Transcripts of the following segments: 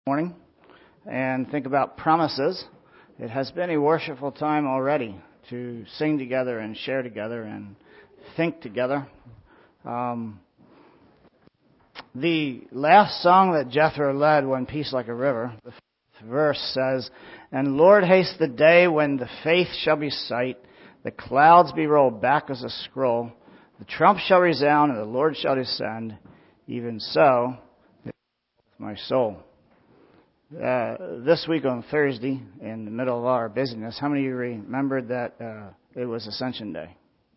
Morning and think about promises. It has been a worshipful time already to sing together and share together and think together. The last song that Jethro led, One Peace Like a River, the fifth verse says, "And Lord, haste the day when the faith shall be sight, the clouds be rolled back as a scroll, the trump shall resound and the Lord shall descend, even so, my soul." This week on Thursday, in the middle of our busyness, how many of you remembered that it was Ascension Day?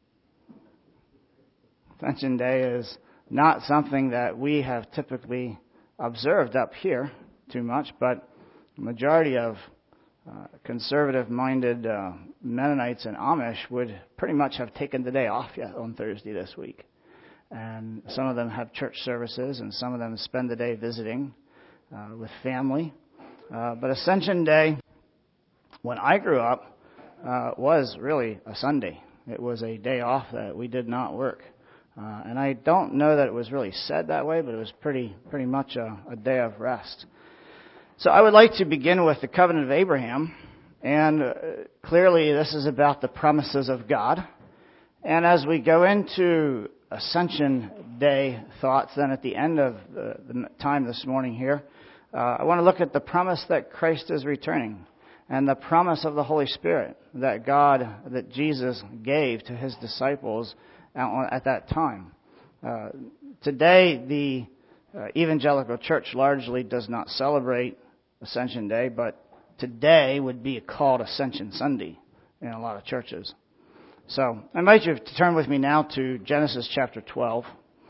Ascension Day is not something that we have typically observed up here too much, but the majority of conservative-minded Mennonites and Amish would pretty much have taken the day off on Thursday this week. And some of them have church services, and some of them spend the day visiting with family. But Ascension Day, when I grew up, was really a Sunday. It was a day off that we did not work. And I don't know that it was really said that way, but it was pretty much a day of rest. So I would like to begin with the covenant of Abraham. And clearly this is about the promises of God. And as we go into Ascension Day thoughts, then at the end of the time this morning here, I want to look at the promise that Christ is returning and the promise of the Holy Spirit that Jesus gave to his disciples at that time. Today, the evangelical church largely does not celebrate Ascension Day, but today would be called Ascension Sunday in a lot of churches. So I invite you to turn with me now to Genesis chapter 12.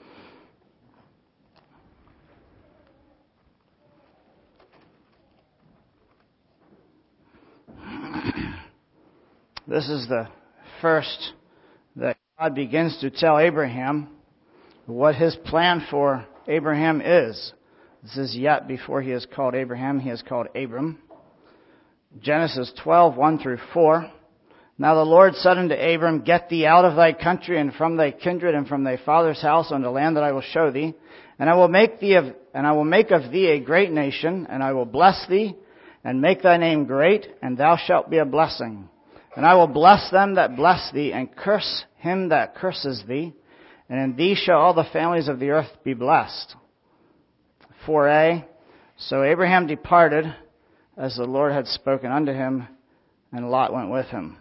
This is the first that God begins to tell Abraham what his plan for Abraham is. This is yet before he is called Abraham, he is called Abram. Genesis 12, 1 through 4. "Now the Lord said unto Abram, Get thee out of thy country and from thy kindred and from thy father's house unto land that I will show thee, and I will make of thee a great nation, and I will bless thee, and make thy name great, and thou shalt be a blessing. And I will bless them that bless thee, and curse him that curses thee. And in thee shall all the families of the earth be blessed." 4a, "So Abraham departed, as the Lord had spoken unto him, and Lot went with him."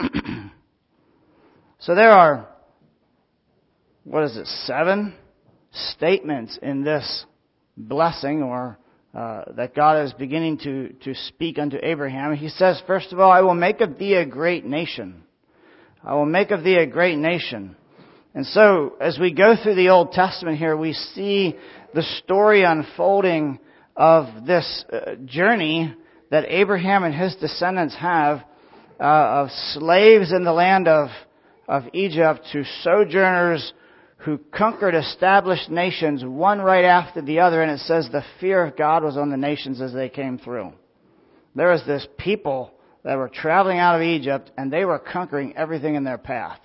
So there are, 7 statements in this blessing, or that God is beginning to speak unto Abraham. He says, first of all, "I will make of thee a great nation." I will make of thee a great nation. And so, as we go through the Old Testament here, we see the story unfolding of this journey that Abraham and his descendants have of slaves in the land of Egypt to sojourners who conquered established nations, one right after the other, and it says the fear of God was on the nations as they came through. There was this people that were traveling out of Egypt, and they were conquering everything in their path.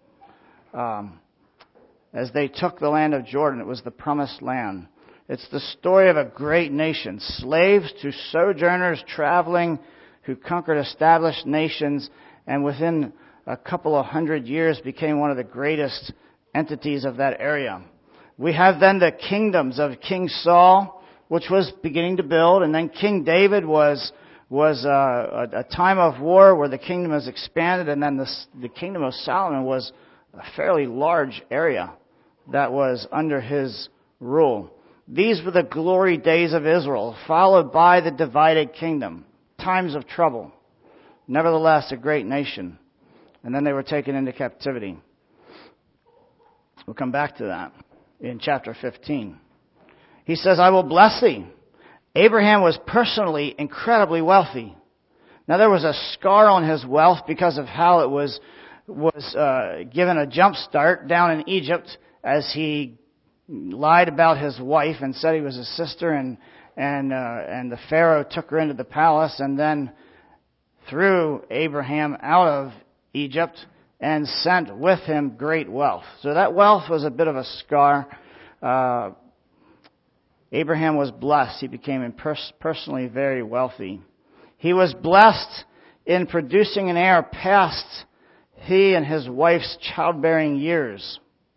As they took the land of Jordan, it was the promised land. It's the story of a great nation, slaves to sojourners traveling who conquered established nations, and within a couple of 100 years became one of the greatest entities of that area. We have then the kingdoms of King Saul, which was beginning to build, and then King David was a time of war where the kingdom has expanded, and then the kingdom of Solomon was a fairly large area that was under his rule. These were the glory days of Israel, followed by the divided kingdom, times of trouble. Nevertheless, a great nation. And then they were taken into captivity. We'll come back to that in chapter 15. He says, "I will bless thee." Abraham was personally incredibly wealthy. Now there was a scar on his wealth because of how it was given a jump start down in Egypt as he lied about his wife and said he was his sister, and the Pharaoh took her into the palace and then threw Abraham out of Egypt and sent with him great wealth. So that wealth was a bit of a scar. Abraham was blessed. He became personally very wealthy. He was blessed in producing an heir past he and his wife's childbearing years.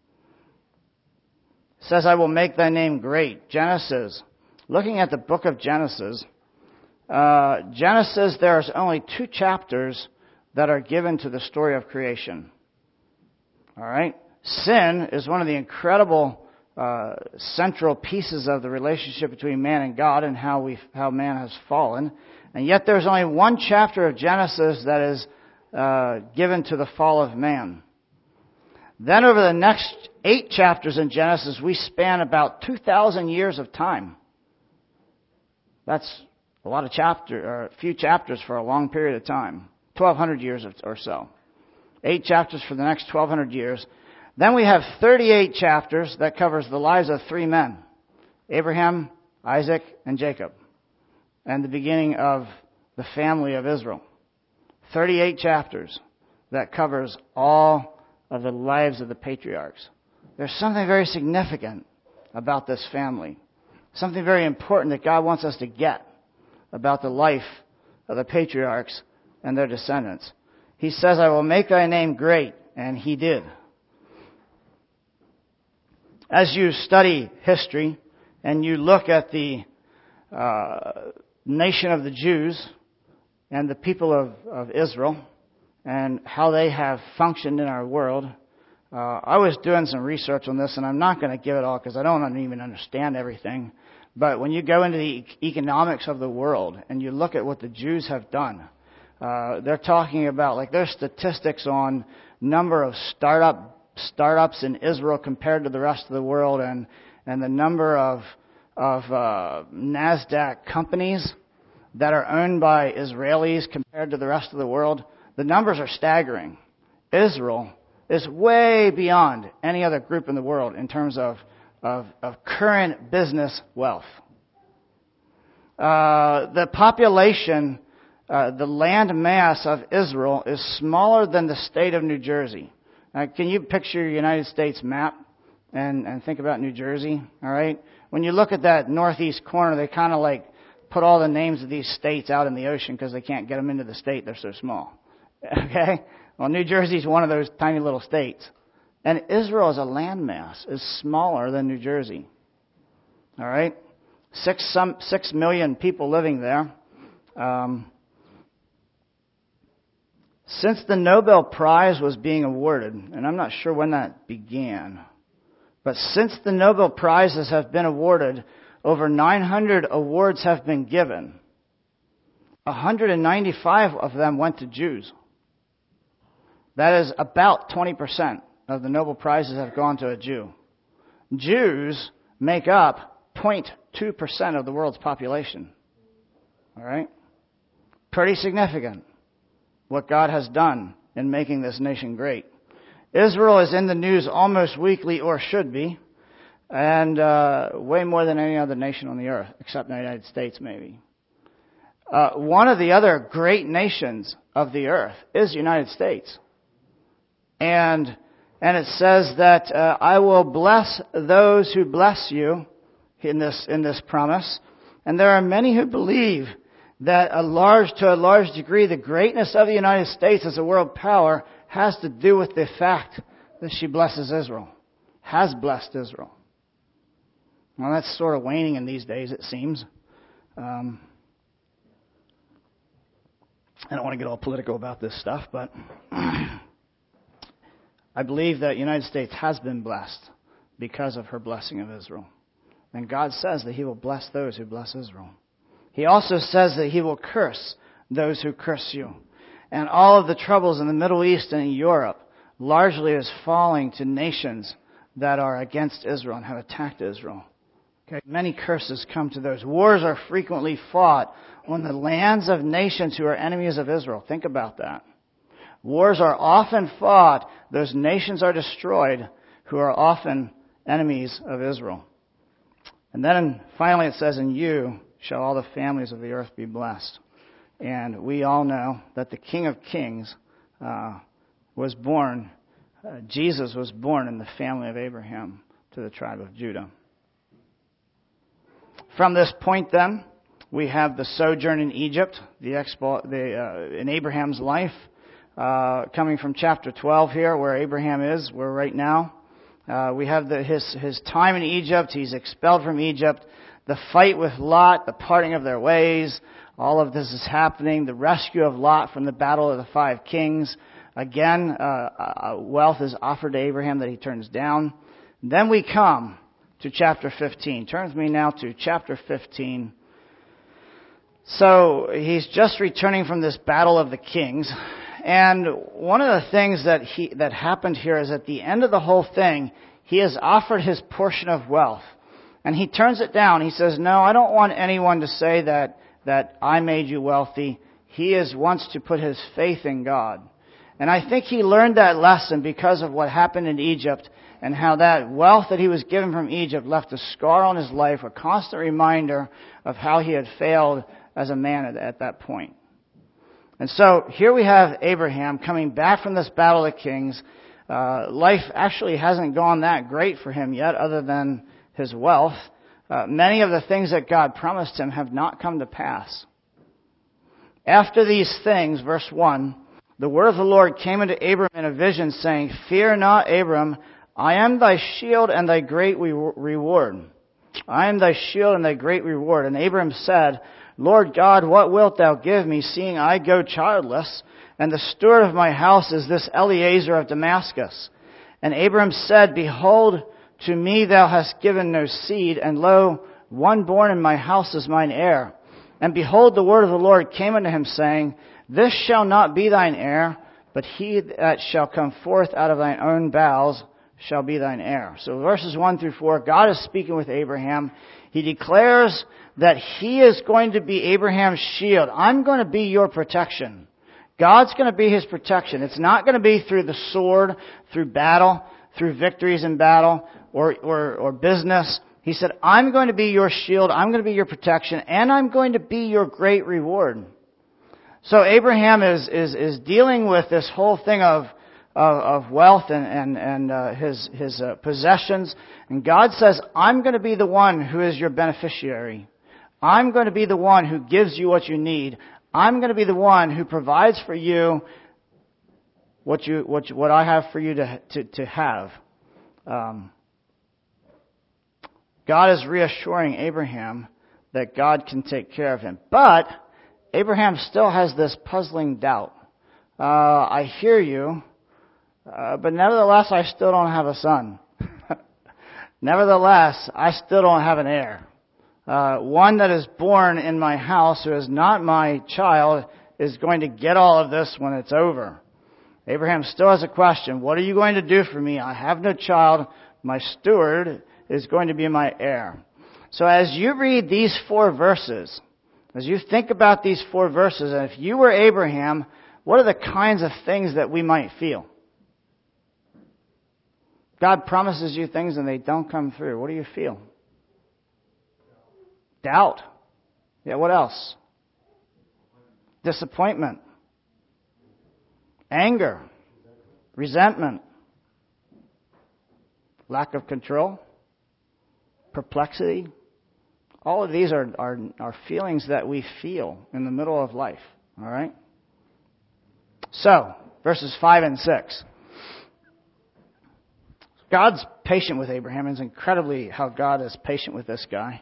It says, I will make thy name great. Genesis. Looking at the book of Genesis, there's only 2 chapters that are given to the story of creation. All right? Sin is one of the incredible central pieces of the relationship between man and God and how man has fallen. And yet there's only 1 chapter of Genesis that is given to the fall of man. Then over the next 8 chapters in Genesis, we span about 2,000 years of time. That's a lot of a few chapters for a long period of time. 1,200 years or so. 8 chapters for the next 1,200 years. Then we have 38 chapters that covers the lives of 3 men. Abraham, Isaac, and Jacob. And the beginning of the family of Israel. 38 chapters that covers all of the lives of the patriarchs. There's something very significant about this family. Something very important that God wants us to get about the life of the patriarchs and their descendants. He says, I will make thy name great, and he did. As you study history and you look at the nation of the Jews and the people of Israel and how they have functioned in our world, I was doing some research on this, and I'm not going to give it all because I don't even understand everything. But when you go into the economics of the world and you look at what the Jews have done, they're talking about, there's statistics on number of startups in Israel compared to the rest of the world, and the number of NASDAQ companies that are owned by Israelis compared to the rest of the world. The numbers are staggering. Israel is way beyond any other group in the world in terms of current business wealth. The population, the land mass of Israel is smaller than the state of New Jersey. Can you picture your United States map and think about New Jersey? All right. When you look at that northeast corner, they kind of put all the names of these states out in the ocean because they can't get them into the state. They're so small. Okay. Well, New Jersey's one of those tiny little states. And Israel as a landmass is smaller than New Jersey. All right? 6 million people living there. Since the Nobel Prize was being awarded, and I'm not sure when that began, but since the Nobel Prizes have been awarded, over 900 awards have been given. 195 of them went to Jews. That is about 20% of the Nobel Prizes have gone to a Jew. Jews make up 0.2% of the world's population. All right? Pretty significant what God has done in making this nation great. Israel is in the news almost weekly, or should be, and way more than any other nation on the earth, except the United States maybe. One of the other great nations of the earth is the United States. And it says that I will bless those who bless you in this promise. And there are many who believe that to a large degree, the greatness of the United States as a world power has to do with the fact that she blesses Israel, has blessed Israel. Well, that's sort of waning in these days, it seems. I don't want to get all political about this stuff, but I believe that the United States has been blessed because of her blessing of Israel. And God says that He will bless those who bless Israel. He also says that He will curse those who curse you. And all of the troubles in the Middle East and in Europe largely is falling to nations that are against Israel and have attacked Israel. Okay. Many curses come to those. Wars are frequently fought on the lands of nations who are enemies of Israel. Think about that. Wars are often fought. Those nations are destroyed who are often enemies of Israel. And then finally it says, in you shall all the families of the earth be blessed. And we all know that the King of Kings was born, Jesus was born in the family of Abraham to the tribe of Judah. From this point then, we have the sojourn in Egypt, in Abraham's life, coming from chapter 12 here, where Abraham is, we're right now. We have his time in Egypt. He's expelled from Egypt. The fight with Lot, the parting of their ways, all of this is happening. The rescue of Lot from the battle of the 5 kings. Again, wealth is offered to Abraham that he turns down. Then we come to chapter 15. Turn with me now to chapter 15. So he's just returning from this battle of the kings. And one of the things that happened here is at the end of the whole thing, he is offered his portion of wealth. And he turns it down. He says, no, I don't want anyone to say that I made you wealthy. He wants to put his faith in God. And I think he learned that lesson because of what happened in Egypt and how that wealth that he was given from Egypt left a scar on his life, a constant reminder of how he had failed as a man at that point. And so here we have Abraham coming back from this battle of kings. Life actually hasn't gone that great for him yet, other than his wealth. Many of the things that God promised him have not come to pass. After these things, verse 1, the word of the Lord came unto Abram in a vision, saying, Fear not, Abram, I am thy shield and thy great reward. I am thy shield and thy great reward. And Abram said, Lord God, what wilt thou give me, seeing I go childless, and the steward of my house is this Eliezer of Damascus? And Abram said, Behold, to me thou hast given no seed, and lo, one born in my house is mine heir. And behold, the word of the Lord came unto him, saying, This shall not be thine heir, but he that shall come forth out of thine own bowels shall be thine heir. So verses 1 through 4, God is speaking with Abraham. He declares that he is going to be Abraham's shield. I'm going to be your protection. God's going to be his protection. It's not going to be through the sword, through battle, through victories in battle, or business. He said, I'm going to be your shield, I'm going to be your protection, and I'm going to be your great reward. So Abraham is dealing with this whole thing of wealth and his possessions. And God says, I'm going to be the one who is your beneficiary. I'm going to be the one who gives you what you need. I'm going to be the one who provides for you what I have for you to have. God is reassuring Abraham that God can take care of him. But Abraham still has this puzzling doubt. I hear you, but nevertheless, I still don't have a son. Nevertheless, I still don't have an heir. One that is born in my house who is not my child is going to get all of this when it's over. Abraham still has a question. What are you going to do for me? I have no child. My steward is going to be my heir. So as you read these 4 verses, as you think about these 4 verses, and if you were Abraham, what are the kinds of things that we might feel? God promises you things and they don't come through. What do you feel? Doubt. Yeah, what else? Disappointment. Anger. Resentment. Lack of control. Perplexity. All of these are feelings that we feel in the middle of life. All right? So, verses 5 and 6. God's patient with Abraham. It's incredibly how God is patient with this guy.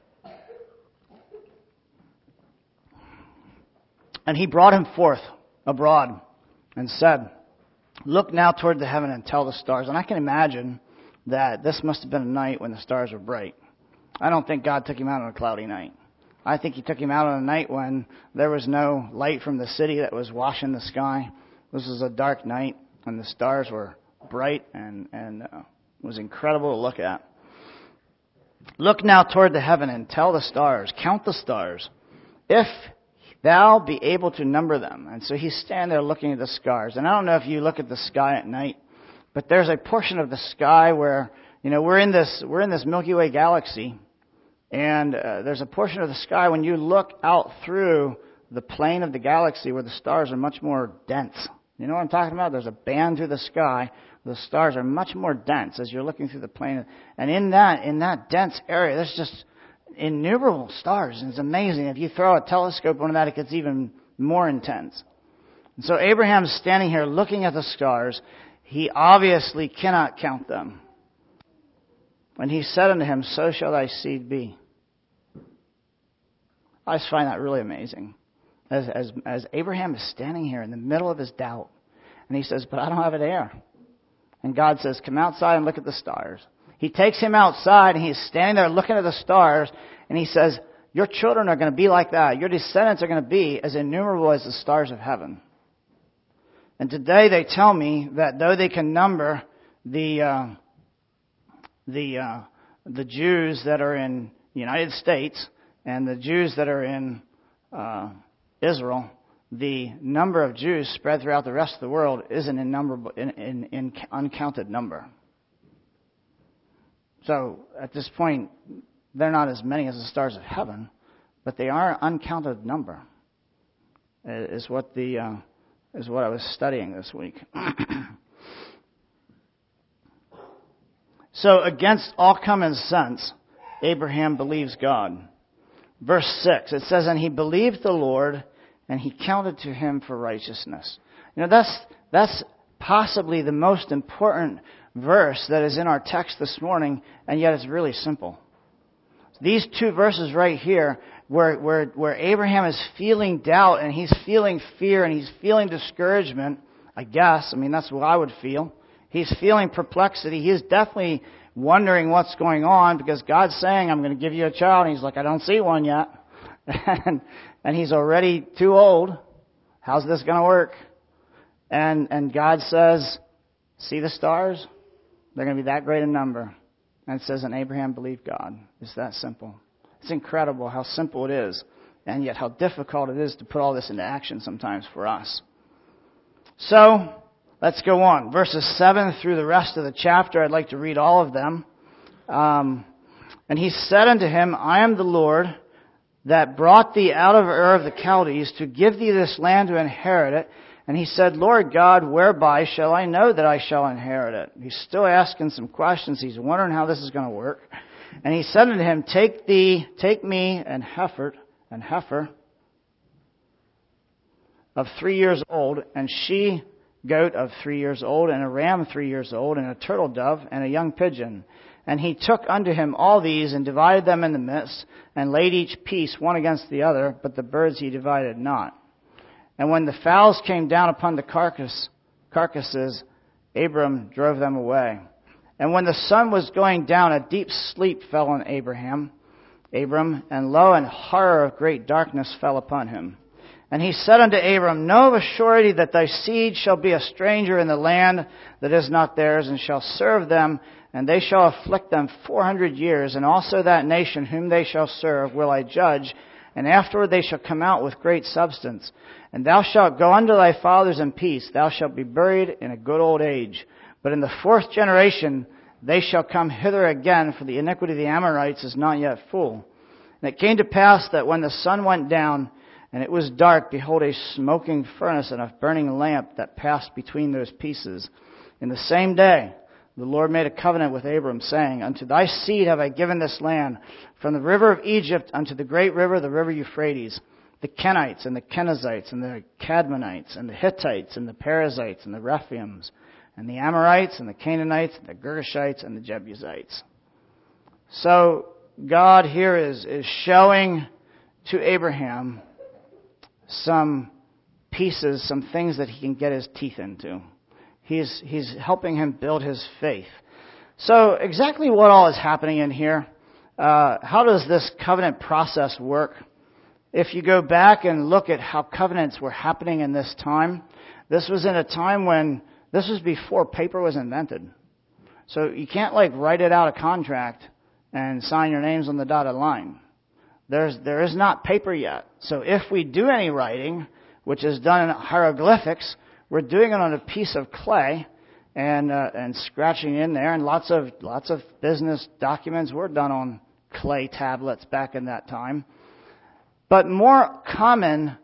And he brought him forth abroad and said, Look now toward the heaven and tell the stars. And I can imagine that this must have been a night when the stars were bright. I don't think God took him out on a cloudy night. I think he took him out on a night when there was no light from the city that was washing the sky. This was a dark night and the stars were bright and was incredible to look at. Look now toward the heaven and tell the stars, count the stars, if thou be able to number them. And so he's standing there looking at the stars. And I don't know if you look at the sky at night, but there's a portion of the sky where, we're in this Milky Way galaxy, and there's a portion of the sky when you look out through the plane of the galaxy where the stars are much more dense. You know what I'm talking about? There's a band through the sky. The stars are much more dense as you're looking through the plane. And in that dense area, there's just innumerable stars. And it's amazing. If you throw a telescope on that, it gets even more intense. And so Abraham's standing here looking at the stars. He obviously cannot count them. And he said unto him, so shall thy seed be. I just find that really amazing. As Abraham is standing here in the middle of his doubt, and he says, but I don't have it there. And God says, come outside and look at the stars. He takes him outside, and he's standing there looking at the stars, and he says, your children are going to be like that. Your descendants are going to be as innumerable as the stars of heaven. And today they tell me that though they can number the Jews that are in the United States and the Jews that are in Israel, the number of Jews spread throughout the rest of the world isn't in uncounted number. So at this point, they're not as many as the stars of heaven, but they are an uncounted number. Is what I was studying this week. So against all common sense, Abraham believes God. Verse 6, it says, and he believed the Lord, and he counted to him for righteousness. You know, that's possibly the most important verse that is in our text this morning, and yet it's really simple. These two verses right here, where Abraham is feeling doubt, and he's feeling fear, and he's feeling discouragement, I guess. I mean, that's what I would feel. He's feeling perplexity. He's definitely wondering what's going on because God's saying, I'm going to give you a child. And he's like, I don't see one yet. and he's already too old. How's this going to work? And God says, see the stars? They're going to be that great in number. And it says, and Abraham believed God. It's that simple. It's incredible how simple it is, and yet how difficult it is to put all this into action sometimes for us. So, let's go on. Verses 7 through the rest of the chapter, I'd like to read all of them. And he said unto him, I am the Lord that brought thee out of Ur of the Chaldees to give thee this land to inherit it. And he said, Lord God, whereby shall I know that I shall inherit it? He's still asking some questions. He's wondering how this is going to work. And he said unto him, take me an heifer of 3 years old, and she-goat of 3 years old, and a ram 3 years old, and a turtle dove, and a young pigeon. And he took unto him all these, and divided them in the midst, and laid each piece one against the other, but the birds he divided not. And when the fowls came down upon the carcasses, Abram drove them away. And when the sun was going down, a deep sleep fell on Abram, and lo, an horror of great darkness fell upon him. And he said unto Abram, know of a surety that thy seed shall be a stranger in the land that is not theirs, and shall serve them, and they shall afflict them 400 years, and also that nation whom they shall serve will I judge, and afterward they shall come out with great substance. And thou shalt go unto thy fathers in peace, thou shalt be buried in a good old age. But in the 4th generation they shall come hither again, for the iniquity of the Amorites is not yet full. And it came to pass that when the sun went down, and it was dark, behold, a smoking furnace and a burning lamp that passed between those pieces. In the same day the Lord made a covenant with Abram, saying, unto thy seed have I given this land, from the river of Egypt unto the great river, the river Euphrates, the Kenites and the Kenizzites and the Cadmonites and the Hittites and the Perizzites and the Rephaims and the Amorites and the Canaanites and the Girgashites and the Jebusites. So God here is showing to Abraham some pieces, some things that he can get his teeth into. He's helping him build his faith. So exactly what all is happening in here? How does this covenant process work? If you go back and look at how covenants were happening in this time, this was in a time when this was before paper was invented. So you can't write it out a contract and sign your names on the dotted line. There is not paper yet. So if we do any writing, which is done in hieroglyphics, we're doing it on a piece of clay and scratching in there. And lots of business documents were done on clay tablets back in that time. But more common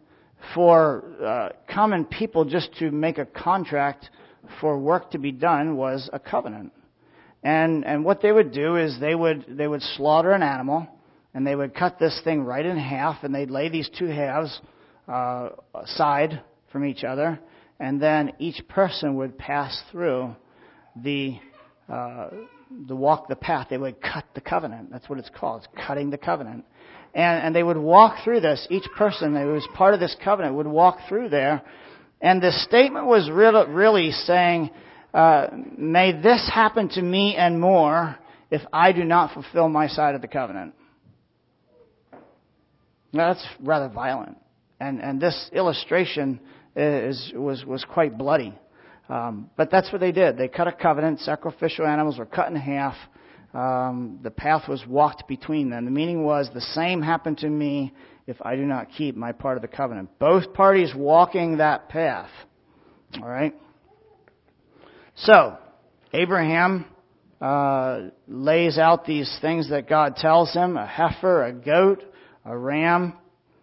for common people just to make a contract for work to be done was a covenant. And what they would do is they would slaughter an animal, and they would cut this thing right in half, and they'd lay these two halves aside from each other, and then each person would pass through the path. They would cut the covenant. That's what it's called. It's cutting the covenant. And they would walk through this. Each person that was part of this covenant would walk through there. And the statement was really saying, may this happen to me and more if I do not fulfill my side of the covenant. Now, that's rather violent. And this illustration was quite bloody. But that's what they did. They cut a covenant. Sacrificial animals were cut in half. The path was walked between them. The meaning was, the same happened to me if I do not keep my part of the covenant. Both parties walking that path. All right? So, Abraham lays out these things that God tells him: a heifer, a goat, a ram,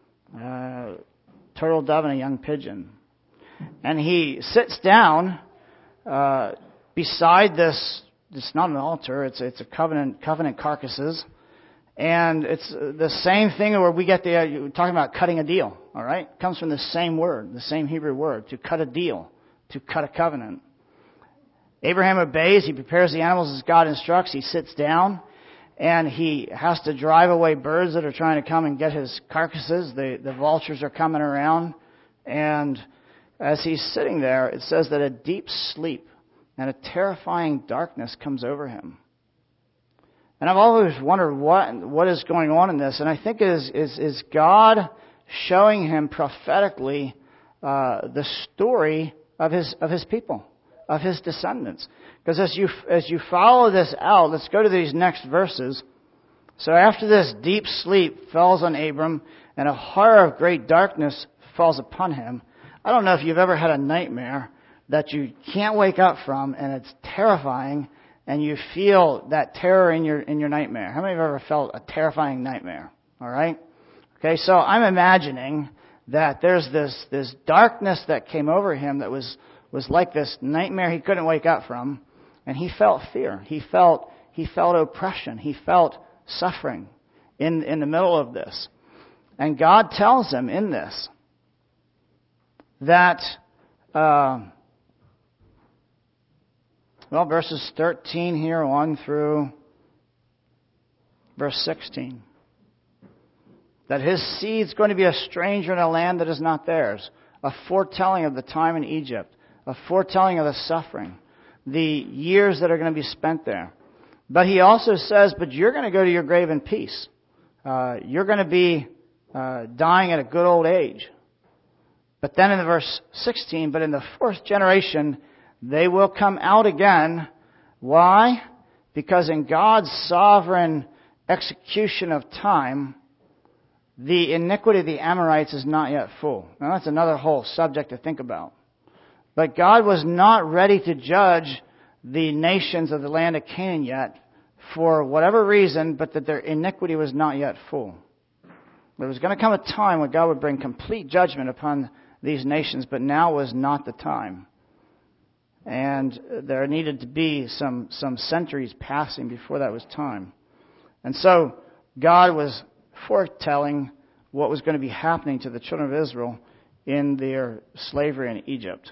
turtle dove, and a young pigeon. And he sits down beside this. It's not an altar. It's a covenant carcasses, and it's the same thing where we get the talking about cutting a deal. All right, it comes from the same word, the same Hebrew word, to cut a deal, to cut a covenant. Abraham obeys. He prepares the animals as God instructs. He sits down, and he has to drive away birds that are trying to come and get his carcasses. The vultures are coming around, and as he's sitting there, it says that a deep sleep and a terrifying darkness comes over him. And I've always wondered what is going on in this, and I think it is God showing him prophetically the story of his people, of his descendants. Because as you follow this out, let's go to these next verses. So after this deep sleep falls on Abram, and a horror of great darkness falls upon him. I don't know if you've ever had a nightmare that you can't wake up from, and it's terrifying, and you feel that terror in your nightmare. How many of you have ever felt a terrifying nightmare? All right? Okay, so I'm imagining that there's this darkness that came over him that was like this nightmare he couldn't wake up from, and he felt fear. He felt oppression. He felt suffering in the middle of this. And God tells him in this that verses 13 here on through verse 16. That his seed's going to be a stranger in a land that is not theirs. A foretelling of the time in Egypt. A foretelling of the suffering. The years that are going to be spent there. But he also says, but you're going to go to your grave in peace. You're going to be dying at a good old age. But then in the verse 16, but in the fourth generation, they will come out again. Why? Because in God's sovereign execution of time, the iniquity of the Amorites is not yet full. Now that's another whole subject to think about. But God was not ready to judge the nations of the land of Canaan yet for whatever reason, but that their iniquity was not yet full. There was going to come a time when God would bring complete judgment upon these nations, but now was not the time. And there needed to be some centuries passing before that was time. And so God was foretelling what was going to be happening to the children of Israel in their slavery in Egypt.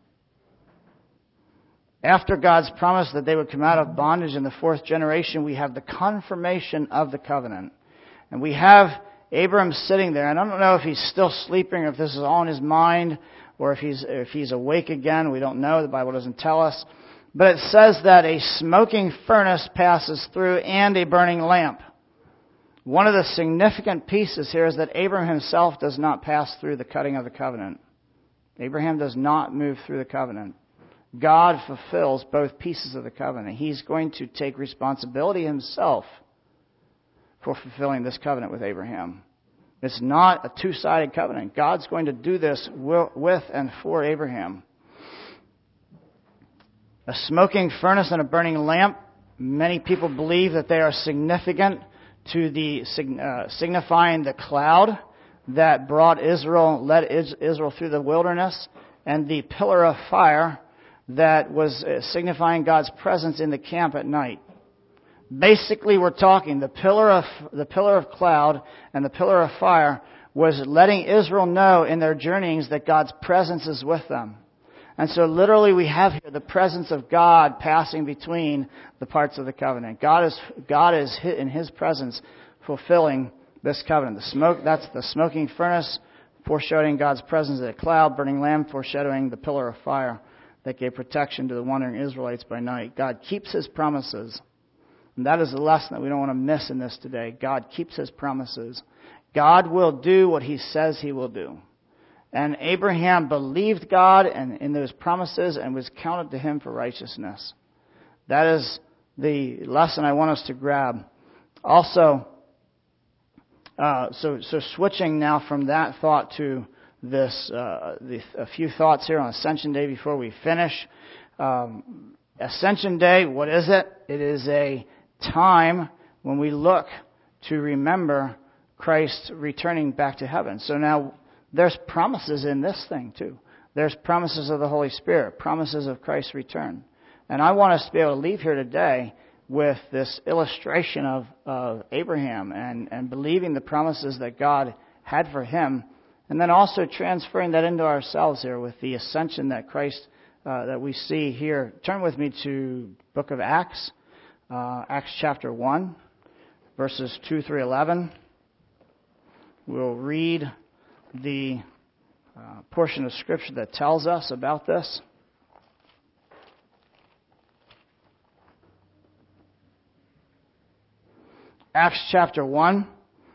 After God's promise that they would come out of bondage in the fourth generation, we have the confirmation of the covenant. And we have Abram sitting there, and I don't know if he's still sleeping or if this is all in his mind or if he's awake again. We don't know. The Bible doesn't tell us. But it says that a smoking furnace passes through and a burning lamp. One of the significant pieces here is that Abraham himself does not pass through the cutting of the covenant. Abraham does not move through the covenant. God fulfills both pieces of the covenant. He's going to take responsibility himself for fulfilling this covenant with Abraham. It's not a two-sided covenant. God's going to do this with and for Abraham. A smoking furnace and a burning lamp, many people believe that they are significant to the signifying the cloud that led Israel through the wilderness, and the pillar of fire that was signifying God's presence in the camp at night. Basically, we're talking the pillar of cloud and the pillar of fire was letting Israel know in their journeyings that God's presence is with them. And so literally we have here the presence of God passing between the parts of the covenant. God is in His presence fulfilling this covenant. The smoke, that's the smoking furnace, foreshadowing God's presence in a cloud, burning lamb, foreshadowing the pillar of fire that gave protection to the wandering Israelites by night. God keeps His promises. And that is the lesson that we don't want to miss in this today. God keeps His promises. God will do what He says He will do. And Abraham believed God and in those promises and was counted to him for righteousness. That is the lesson I want us to grab. Also, so switching now from that thought to this, a few thoughts here on Ascension Day before we finish. Ascension Day, what is it? It is a time when we look to remember Christ returning back to heaven. So now there's promises in this thing too. There's promises of the Holy Spirit, promises of Christ's return. And I want us to be able to leave here today with this illustration of Abraham and believing the promises that God had for him, and then also transferring that into ourselves here with the ascension that Christ, that we see here. Turn with me to book of Acts, Acts chapter 1, verses 2 through 11. We'll read the portion of Scripture that tells us about this. Acts chapter 1.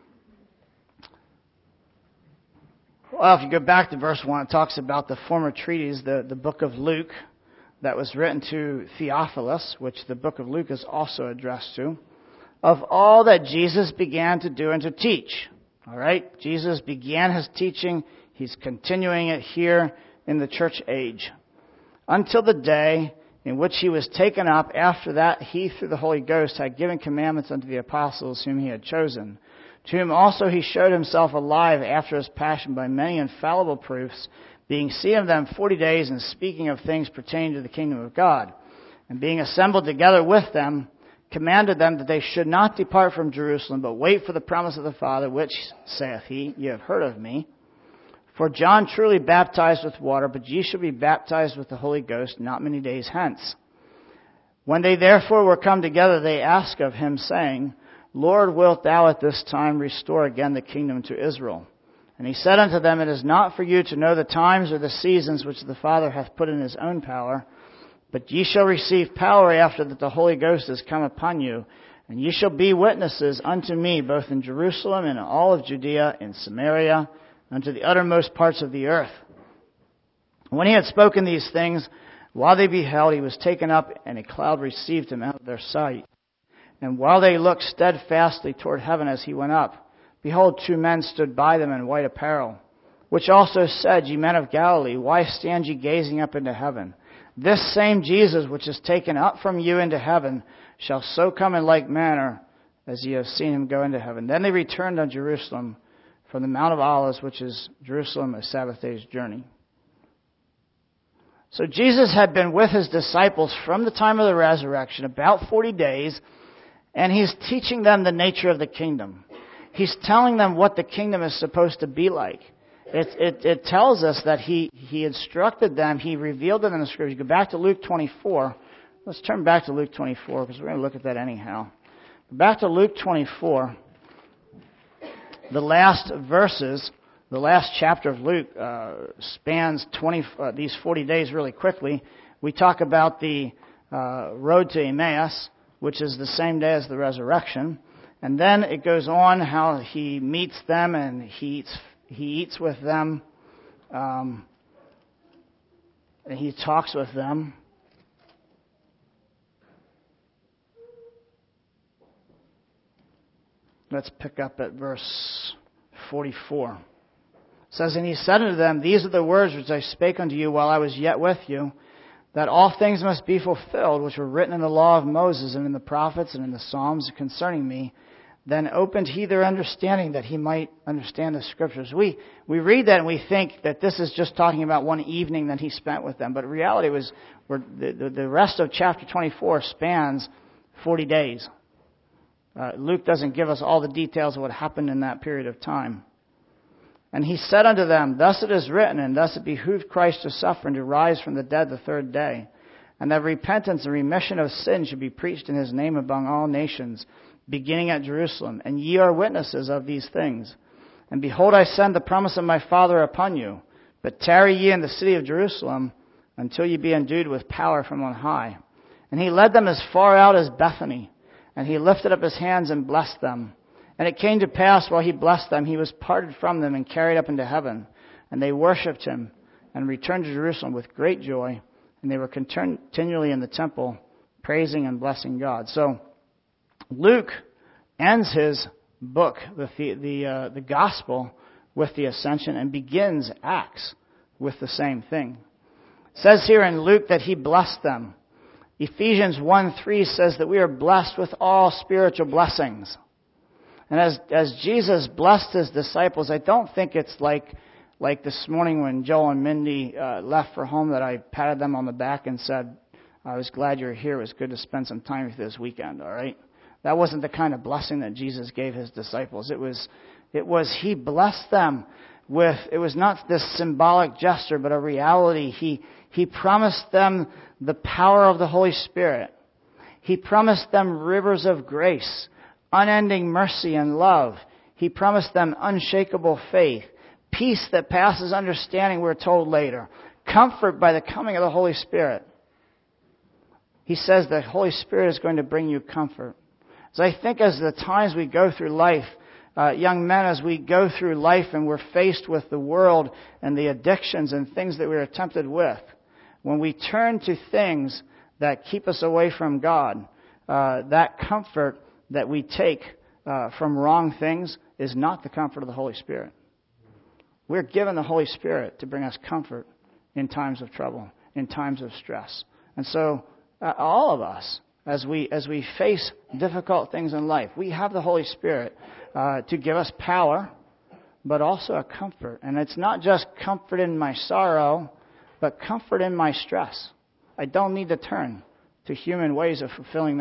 Well, if you go back to verse 1, it talks about the former treatise, the book of Luke, that was written to Theophilus, which the book of Luke is also addressed to, of all that Jesus began to do and to teach. All right? Jesus began His teaching. He's continuing it here in the church age. Until the day in which He was taken up. After that, He, through the Holy Ghost, had given commandments unto the apostles whom He had chosen. To whom also He showed Himself alive after His passion by many infallible proofs, being seen of them 40 days, and speaking of things pertaining to the kingdom of God. And being assembled together with them, commanded them that they should not depart from Jerusalem, but wait for the promise of the Father, which, saith He, ye have heard of me. For John truly baptized with water, but ye shall be baptized with the Holy Ghost not many days hence. When they therefore were come together, they asked of Him, saying, Lord, wilt Thou at this time restore again the kingdom to Israel? And He said unto them, It is not for you to know the times or the seasons which the Father hath put in His own power, but ye shall receive power after that the Holy Ghost is come upon you, and ye shall be witnesses unto me, both in Jerusalem and in all of Judea, in Samaria, unto the uttermost parts of the earth. When He had spoken these things, while they beheld, He was taken up, and a cloud received Him out of their sight. And while they looked steadfastly toward heaven as He went up, behold, 2 men stood by them in white apparel, which also said, Ye men of Galilee, why stand ye gazing up into heaven? This same Jesus, which is taken up from you into heaven, shall so come in like manner as ye have seen Him go into heaven. Then they returned unto Jerusalem from the Mount of Olives, which is Jerusalem, a Sabbath day's journey. So Jesus had been with His disciples from the time of the resurrection, about 40 days, and He's teaching them the nature of the kingdom. He's telling them what the kingdom is supposed to be like. It tells us that he instructed them, He revealed it in the Scriptures. Go back to Luke 24. Let's turn back to Luke 24, because we're going to look at that anyhow. Back to Luke 24. The last verses, the last chapter of Luke spans these 40 days really quickly. We talk about the road to Emmaus, which is the same day as the resurrection. And then it goes on how He meets them and He eats with them, and He talks with them. Let's pick up at verse 44. It says, And He said unto them, These are the words which I spake unto you while I was yet with you, that all things must be fulfilled, which were written in the law of Moses and in the prophets and in the Psalms concerning me. Then opened He their understanding that He might understand the Scriptures. We read that and we think that this is just talking about one evening that He spent with them. But in reality, the rest of chapter 24 spans 40 days. Luke doesn't give us all the details of what happened in that period of time. And he said unto them, Thus it is written, and thus it behooved Christ to suffer and to rise from the dead the third day, and that repentance and remission of sin should be preached in his name among all nations, beginning at Jerusalem. And ye are witnesses of these things. And behold, I send the promise of my Father upon you. But tarry ye in the city of Jerusalem until ye be endued with power from on high. And he led them as far out as Bethany. And he lifted up his hands and blessed them. And it came to pass, while he blessed them, he was parted from them and carried up into heaven. And they worshipped him and returned to Jerusalem with great joy. And they were continually in the temple, praising and blessing God. So Luke ends his book, the gospel, with the ascension, and begins Acts with the same thing. It says here in Luke that he blessed them. Ephesians 1:3 says that we are blessed with all spiritual blessings. And as Jesus blessed his disciples, I don't think it's like this morning when Joel and Mindy left for home that I patted them on the back and said, I was glad you're here. It was good to spend some time with you this weekend, all right? That wasn't the kind of blessing that Jesus gave his disciples. It was he blessed them with, it was not this symbolic gesture, but a reality. He promised them the power of the Holy Spirit. He promised them rivers of grace, unending mercy and love. He promised them unshakable faith, peace that passes understanding, we're told later, comfort by the coming of the Holy Spirit. He says the Holy Spirit is going to bring you comfort. As I think as the times we go through life, young men, as we go through life and we're faced with the world and the addictions and things that we're tempted with, when we turn to things that keep us away from God, that comfort that we take from wrong things is not the comfort of the Holy Spirit. We're given the Holy Spirit to bring us comfort in times of trouble, in times of stress. And so all of us, as we face difficult things in life, we have the Holy Spirit to give us power, but also a comfort. And it's not just comfort in my sorrow, but comfort in my stress. I don't need to turn to human ways of fulfilling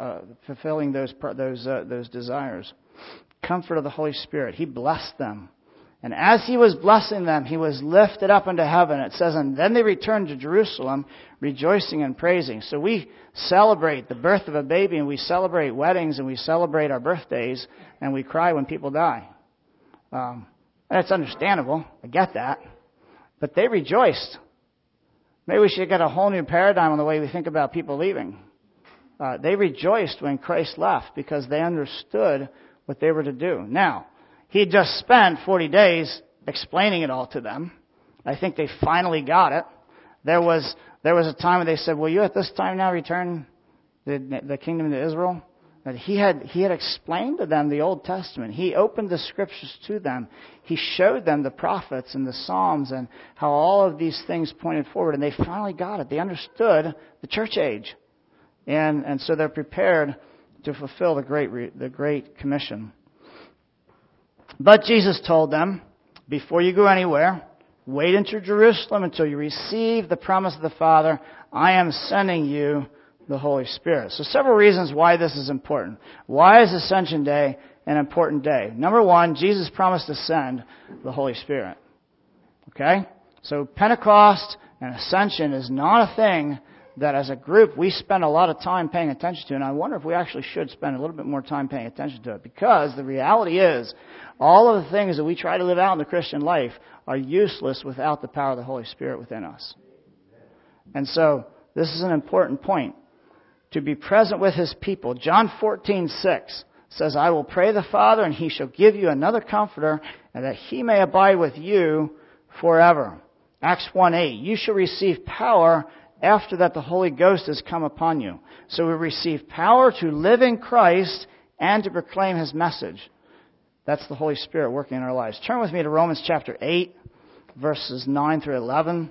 those desires. Comfort of the Holy Spirit. He blessed them. And as he was blessing them, he was lifted up into heaven. It says, and then they returned to Jerusalem, rejoicing and praising. So we celebrate the birth of a baby, and we celebrate weddings, and we celebrate our birthdays, and we cry when people die. And it's understandable. I get that. But they rejoiced. Maybe we should get a whole new paradigm on the way we think about people leaving. They rejoiced when Christ left because they understood what they were to do. Now, he had just spent 40 days explaining it all to them. I think they finally got it. There was a time when they said, will you at this time now return the kingdom to Israel? But he had explained to them the Old Testament. He opened the scriptures to them. He showed them the prophets and the Psalms and how all of these things pointed forward. And they finally got it. They understood the church age. And so they're prepared to fulfill the Great Commission. But Jesus told them, before you go anywhere, wait into Jerusalem until you receive the promise of the Father. I am sending you the Holy Spirit. So several reasons why this is important. Why is Ascension Day an important day? Number one, Jesus promised to send the Holy Spirit. Okay? So Pentecost and Ascension is not a thing that as a group we spend a lot of time paying attention to. And I wonder if we actually should spend a little bit more time paying attention to it. Because the reality is, all of the things that we try to live out in the Christian life are useless without the power of the Holy Spirit within us. And so, this is an important point. To be present with His people. John 14:6 says, I will pray the Father, and He shall give you another Comforter, and that He may abide with you forever. Acts 1:8, you shall receive power after that the Holy Ghost has come upon you. So we receive power to live in Christ and to proclaim His message. That's the Holy Spirit working in our lives. Turn with me to Romans chapter 8, verses 9 through 11.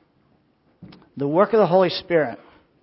The work of the Holy Spirit.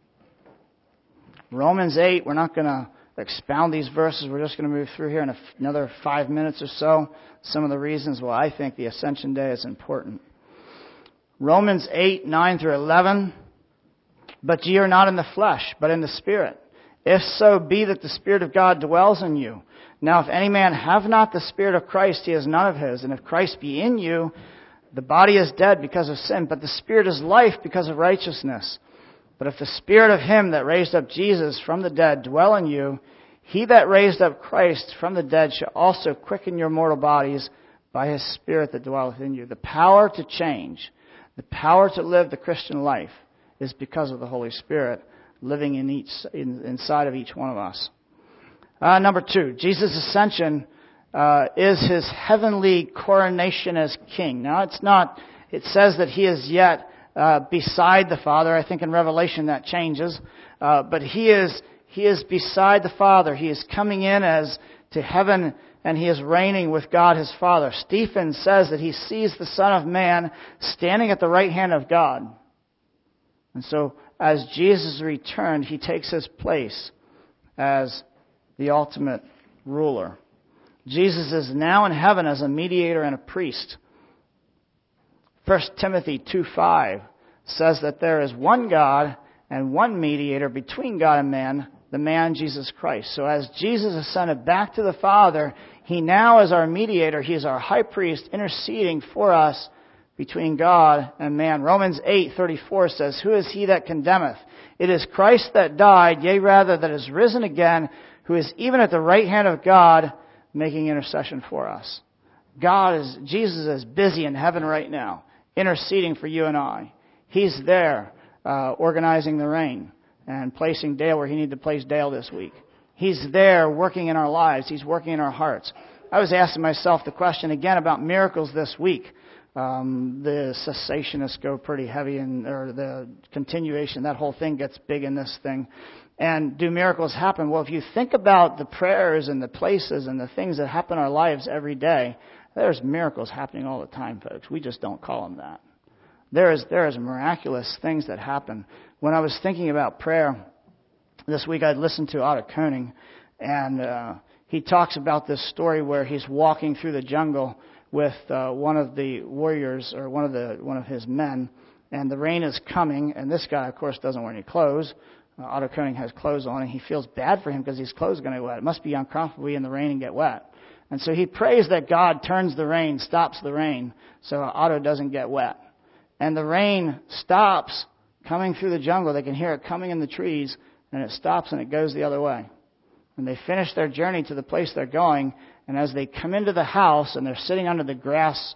Romans 8, we're not going to expound these verses. We're just going to move through here in another 5 minutes or so. Some of the reasons why I think the Ascension Day is important. Romans 8, 9 through 11. But ye are not in the flesh, but in the Spirit. If so be that the Spirit of God dwells in you. Now if any man have not the Spirit of Christ, he is none of his. And if Christ be in you, the body is dead because of sin, but the Spirit is life because of righteousness. But if the Spirit of him that raised up Jesus from the dead dwell in you, he that raised up Christ from the dead shall also quicken your mortal bodies by his Spirit that dwelleth in you. The power to change, the power to live the Christian life is because of the Holy Spirit living inside of each one of us. Number 2, Jesus' ascension is his heavenly coronation as king. Now it says that he is yet beside the Father. I think in Revelation that changes. But he is beside the Father. He is coming in to heaven, and he is reigning with God his Father. Stephen says that he sees the Son of Man standing at the right hand of God. And so, as Jesus returned, he takes his place as the ultimate ruler. Jesus is now in heaven as a mediator and a priest. 1 Timothy 2:5 says that there is one God and one mediator between God and man, the man Jesus Christ. So as Jesus ascended back to the Father, he now is our mediator. He is our high priest interceding for us between God and man. Romans 8:34 says, "Who is he that condemneth? It is Christ that died, yea rather that is risen again, who is even at the right hand of God, making intercession for us." Jesus is busy in heaven right now, interceding for you and I. He's there organizing the rain and placing Dale where he needed to place Dale this week. He's there working in our lives. He's working in our hearts. I was asking myself the question again about miracles this week. The cessationists go pretty heavy, or the continuation, that whole thing gets big in this thing. And do miracles happen? Well, if you think about the prayers and the places and the things that happen in our lives every day, there's miracles happening all the time, folks. We just don't call them that. There is miraculous things that happen. When I was thinking about prayer this week, I'd listened to Otto Koning, and he talks about this story where he's walking through the jungle with one of the warriors, or one of his men, and the rain is coming, and this guy, of course, doesn't wear any clothes. Otto Koning has clothes on, and he feels bad for him because his clothes are going to get wet. It must be uncomfortable to be in the rain and get wet. And so he prays that God turns the rain, stops the rain, so Otto doesn't get wet. And the rain stops coming through the jungle. They can hear it coming in the trees, and it stops and it goes the other way. And they finish their journey to the place they're going, and as they come into the house and they're sitting under the grass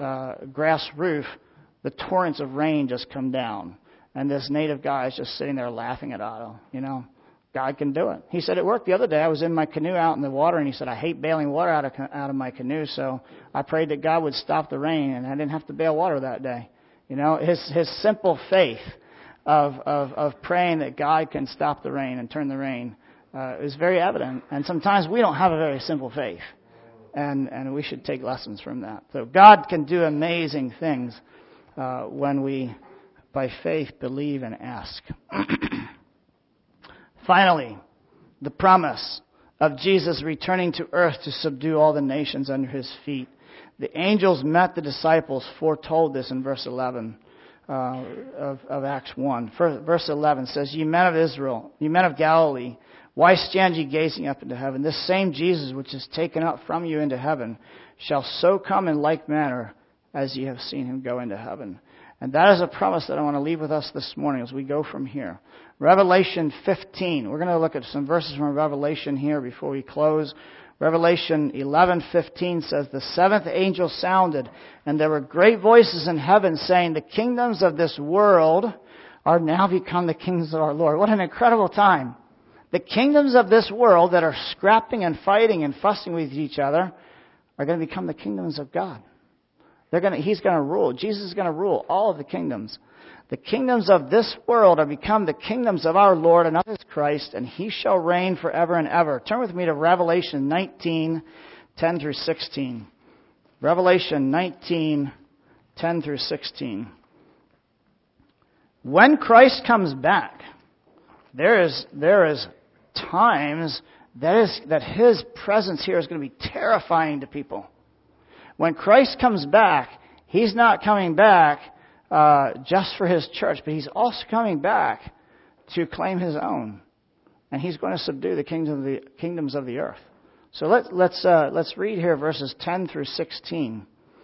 roof, the torrents of rain just come down. And this native guy is just sitting there laughing at Otto. God can do it. He said it worked the other day. I was in my canoe out in the water, and he said, I hate bailing water out of my canoe, so I prayed that God would stop the rain, and I didn't have to bail water that day. His simple faith of praying that God can stop the rain and turn the rain is very evident. And sometimes we don't have a very simple faith, and we should take lessons from that. So God can do amazing things when we, by faith, believe and ask. Finally, the promise of Jesus returning to earth to subdue all the nations under his feet. The angels met the disciples, foretold this in verse 11 of Acts 1. Verse 11 says, Ye men of Israel, ye men of Galilee, why stand ye gazing up into heaven? This same Jesus which is taken up from you into heaven shall so come in like manner as ye have seen him go into heaven. And that is a promise that I want to leave with us this morning as we go from here. Revelation 15. We're going to look at some verses from Revelation here before we close. Revelation 11:15 says, The seventh angel sounded, and there were great voices in heaven saying, The kingdoms of this world are now become the kingdoms of our Lord. What an incredible time. The kingdoms of this world that are scrapping and fighting and fussing with each other are going to become the kingdoms of God. He's going to rule. Jesus is going to rule all of the kingdoms. The kingdoms of this world are become the kingdoms of our Lord and of his Christ, and he shall reign forever and ever. Turn with me to Revelation 19:10 through 16. Revelation 19:10 through 16. When Christ comes back, there is times that his presence here is going to be terrifying to people. When Christ comes back, he's not coming back just for his church, but he's also coming back to claim his own. and He's going to subdue the kingdoms of the earth. So let's read here verses 10 through 16.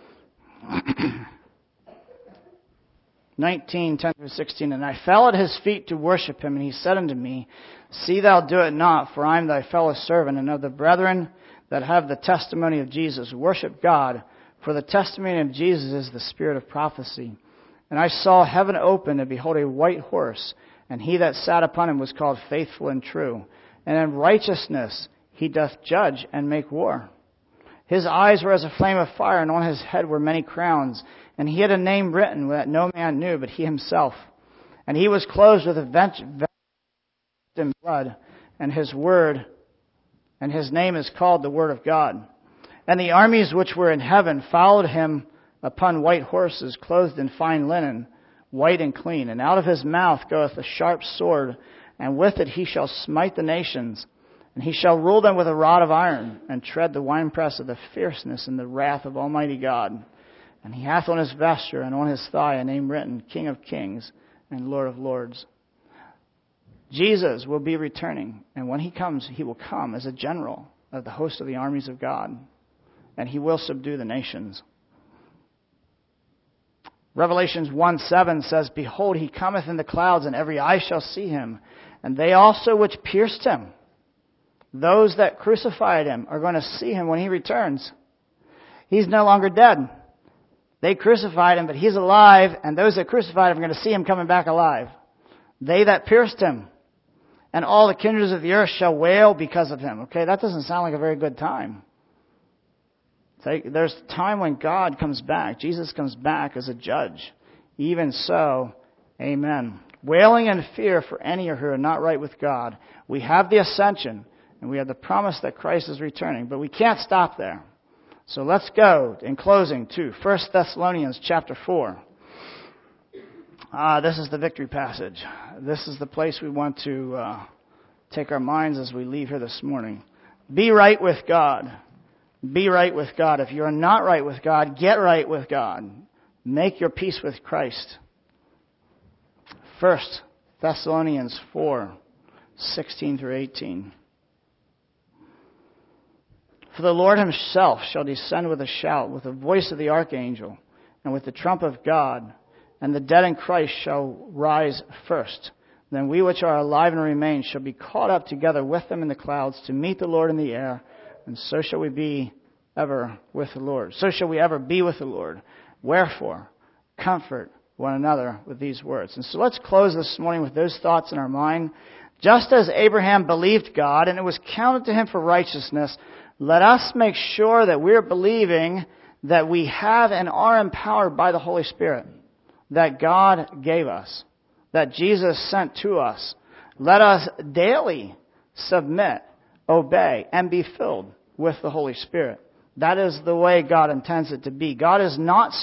19, 10 through 16. And I fell at His feet to worship Him, and He said unto me, See thou do it not, for I am thy fellow servant, and of the brethren that have the testimony of Jesus. Worship God, for the testimony of Jesus is the spirit of prophecy. And I saw heaven open, and behold a white horse, and He that sat upon him was called Faithful and True. And in righteousness He doth judge and make war. His eyes were as a flame of fire, and on His head were many crowns. And He had a name written that no man knew but He Himself. And He was clothed with a vesture in blood, and His name is called the Word of God. And the armies which were in heaven followed Him upon white horses, clothed in fine linen, white and clean. And out of His mouth goeth a sharp sword, and with it He shall smite the nations. And He shall rule them with a rod of iron, and tread the winepress of the fierceness and the wrath of Almighty God. And He hath on His vesture and on His thigh a name written, King of Kings and Lord of Lords. Jesus will be returning, and when He comes, He will come as a general of the host of the armies of God, and He will subdue the nations. Revelations 1:7 says, Behold, He cometh in the clouds, and every eye shall see Him, and they also which pierced Him. Those that crucified Him are going to see Him when He returns. He's no longer dead. They crucified Him, but He's alive, and those that crucified Him are going to see Him coming back alive. They that pierced Him, and all the kindreds of the earth shall wail because of Him. Okay, that doesn't sound like a very good time. There's a time when God comes back. Jesus comes back as a judge. Even so, amen. Wailing in fear for any who are not right with God. We have the ascension, and we have the promise that Christ is returning, but we can't stop there. So let's go, in closing, to 1 Thessalonians chapter 4. This is the victory passage. This is the place we want to take our minds as we leave here this morning. Be right with God. Be right with God. If you are not right with God, get right with God. Make your peace with Christ. 1 Thessalonians 4, 16 through 18. For the Lord Himself shall descend with a shout, with the voice of the archangel, and with the trump of God, and the dead in Christ shall rise first. Then we which are alive and remain shall be caught up together with them in the clouds to meet the Lord in the air, and so shall we be ever with the Lord. So shall we ever be with the Lord. Wherefore, comfort one another with these words. And so let's close this morning with those thoughts in our mind. Just as Abraham believed God, and it was counted to him for righteousness, let us make sure that we're believing that we have and are empowered by the Holy Spirit that God gave us, that Jesus sent to us. Let us daily submit, obey, and be filled with the Holy Spirit. That is the way God intends it to be. God is not